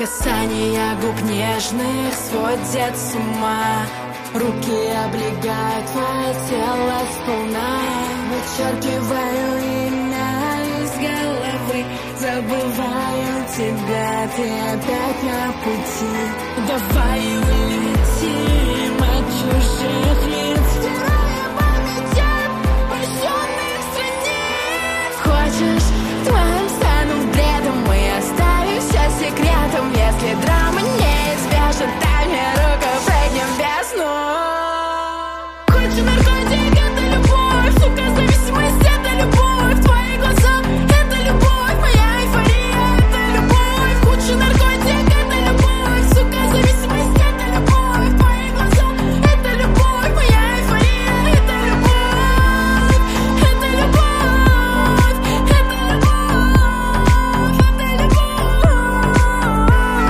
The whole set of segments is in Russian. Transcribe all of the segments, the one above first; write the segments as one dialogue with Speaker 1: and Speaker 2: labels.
Speaker 1: Касания губ нежных сводят с ума. Руки облегают твое тело сполна. Вычеркиваю имя из головы, забываю тебя, ты опять на пути. Давай улетим от чужих лиц, стирая память прощенных страниц. Хочешь, твоим стану бредом, мы оставим все секретом. Если драма неизбежна, дай мне руку, прыгнем в бездну. Хочешь наркотик, это любовь, сука, зависимость, это любовь. Твои глаза, это любовь, моя эйфория, это любовь. Худший наркотик, это любовь, сука, зависимость, это любовь. Твои глаза, это любовь, моя эйфория, это любовь. Это любовь, это любовь, это любовь.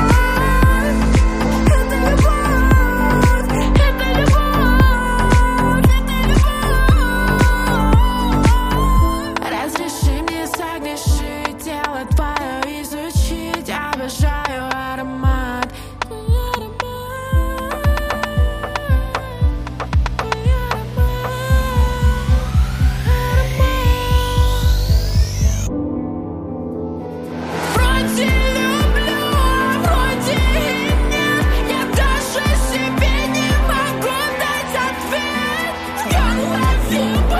Speaker 1: Разреши мне согрешить, тело твое изучить. Обожаю аромат, твой аромат, твой аромат. Вроде люблю, а вроде и нет. Я даже себе не могу дать ответ. В голове